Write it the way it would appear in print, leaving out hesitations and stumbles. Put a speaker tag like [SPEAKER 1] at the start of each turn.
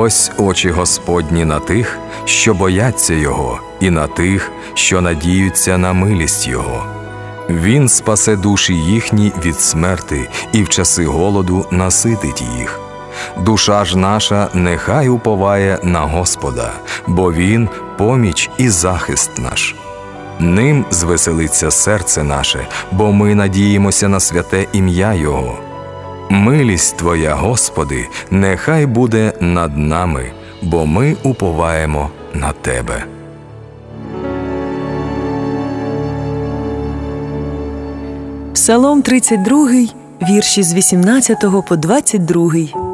[SPEAKER 1] Ось очі Господні на тих, що бояться Його, і на тих, що надіються на милість Його. Він спасе душі їхні від смерти і в часи голоду наситить їх. Душа ж наша нехай уповає на Господа, бо Він – поміч і захист наш. Ним звеселиться серце наше, бо ми надіємося на святе ім'я Його. Милість Твоя, Господи, нехай буде над нами, бо ми уповаємо на Тебе.
[SPEAKER 2] Псалом 32, вірші з 18 по 22.